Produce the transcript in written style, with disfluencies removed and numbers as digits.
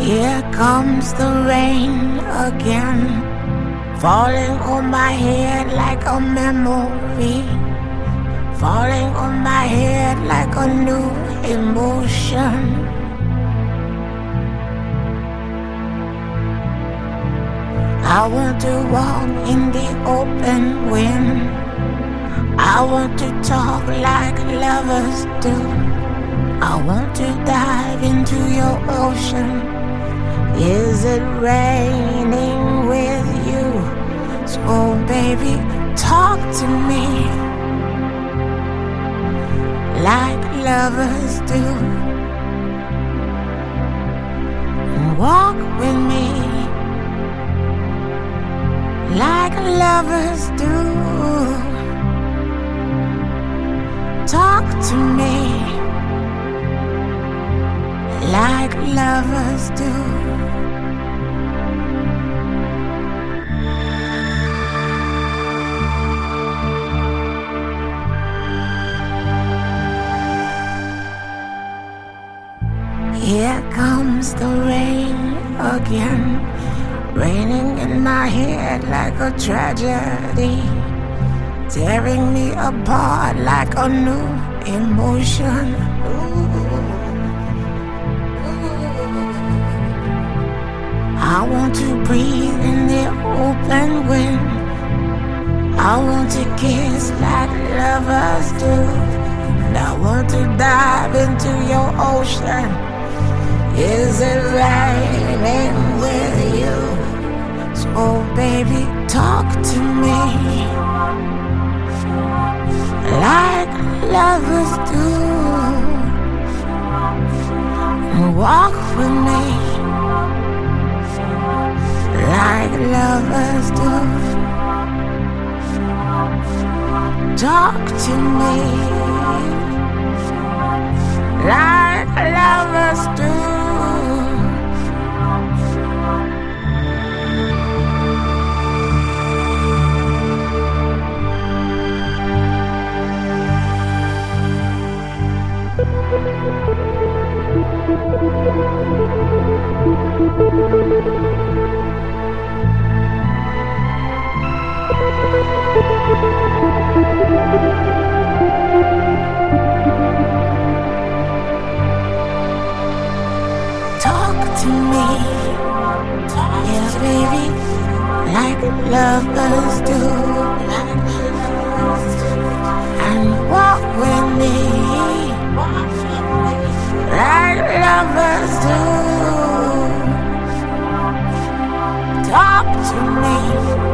Here comes the rain again, falling on my head like a memory, falling on my head like a new emotion. I want to walk in the open wind. I want to talk like lovers do. I want to dive into your ocean. Is it raining with you? So baby, talk to me like lovers do. Walk with me like lovers do. Talk to me like lovers do. Here comes the rain again, raining in my head like a tragedy, tearing me apart like a new emotion. I want to breathe in the open wind. I want to kiss like lovers do. And I want to dive into your ocean. Is it raining with you? So baby, talk to me like lovers do. Walk with me like lovers do. Talk to me like lovers do. Talk to me, yeah baby, like lovers do. And walk with me like lovers do. Talk to me